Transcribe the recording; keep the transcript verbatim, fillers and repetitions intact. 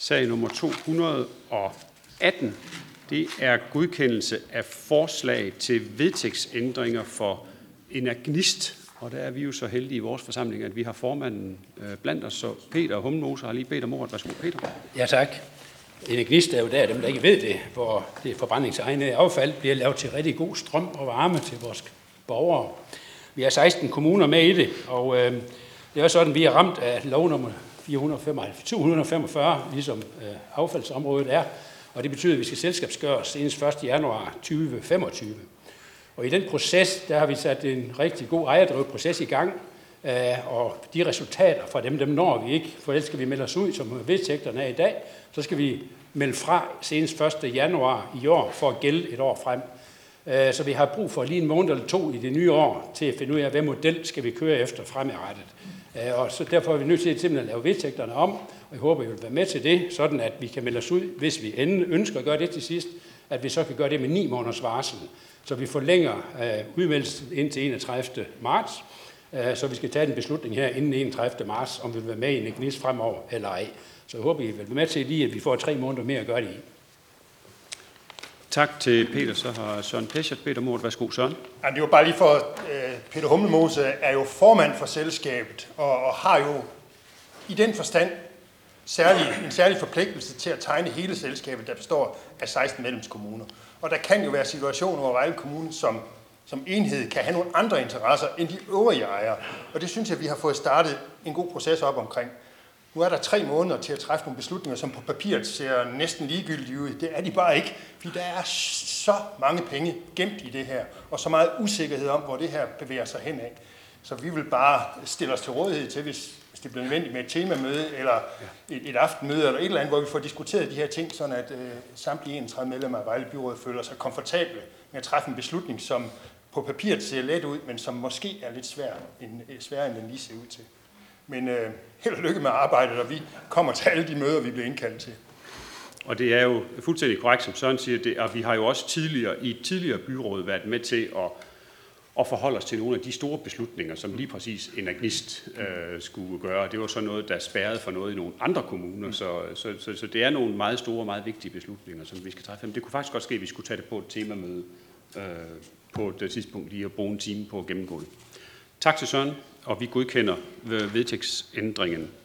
Sag nummer to hundrede og atten, det er godkendelse af forslag til vedtægtsændringer for Enagnist. Og der er vi jo så heldige i vores forsamling, at vi har formanden blandt os, så Peter Hummelmose har lige bedt om ordet. Værsgo, Peter. Ja, tak. Enagnist er jo der, dem der ikke ved det, hvor det forbrændingsegnede affald bliver lavet til rigtig god strøm og varme til vores borgere. Vi har seksten kommuner med i det, og øh, det er sådan, at vi er ramt af lov nummer to hundrede og femogfyrre, ligesom øh, affaldsområdet er, og det betyder, at vi skal selskabsgøres senest første januar tyve femogtyve. Og i den proces, der har vi sat en rigtig god ejerdrevet proces i gang, øh, og de resultater fra dem, dem når vi ikke, for ellers skal vi melde os ud, som vedtægterne er i dag, så skal vi melde fra senest første januar i år for at gælde et år frem. Øh, så vi har brug for lige en måned eller to i det nye år til at finde ud af, hvad model skal vi køre efter fremadrettet. Øh, og så derfor er vi nødt til at simpelthen lave vedtægterne om, og jeg håber, I vil være med til det, sådan at vi kan melde os ud, hvis vi endelig ønsker at gøre det til sidst, at vi så kan gøre det med ni måneders varsel. Så vi forlænger øh, udmeldelsen indtil enogtredivte marts, øh, så vi skal tage en beslutning her inden enogtredivte marts, om vi vil være med i Enagnist fremover eller ej. Så jeg håber, I vil være med til lige, at vi får tre måneder mere at gøre det i. Tak til Peter. Så har Søren Peschert bedt om ordet. Værsgo, Søren. Ja, det var bare lige for, øh, Peter Hummelmose er jo formand for selskabet, og, og har jo i den forstand særlig, en særlig forpligtelse til at tegne hele selskabet, der består af seksten medlemskommuner. Og der kan jo være situationer, hvor Vejle Kommune som, som enhed kan have nogle andre interesser end de øvrige ejere. Og det synes jeg, vi har fået startet en god proces op omkring. Nu er der tre måneder til at træffe nogle beslutninger, som på papiret ser næsten ligegyldige ud. Det er de bare ikke, fordi der er så mange penge gemt i det her, og så meget usikkerhed om, hvor det her bevæger sig henad. Så vi vil bare stille os til rådighed til, hvis, hvis det bliver nødvendigt med et temamøde, eller et, et aftenmøde, eller et eller andet, hvor vi får diskuteret de her ting, sådan at øh, samtlige enogtredive medlemmer af Vejle Byråd føler sig komfortable med at træffe en beslutning, som på papiret ser let ud, men som måske er lidt svær, end, sværere, end den lige ser ud til. Men øh, held og lykke med arbejdet, og vi kommer til alle de møder, vi bliver indkaldt til. Og det er jo fuldstændig korrekt, som Søren siger, det, og vi har jo også tidligere i et tidligere byråd været med til at, at forholde os til nogle af de store beslutninger, som lige præcis Enagnist øh, skulle gøre. Det var så noget, der spærrede for noget i nogle andre kommuner, så, så, så, så det er nogle meget store og meget vigtige beslutninger, som vi skal træffe. Men det kunne faktisk godt ske, at vi skulle tage det på et temamøde øh, på det tidspunkt lige at bruge en time på at gennemgå det. Tak til Søren, og vi godkender vedtægtsændringen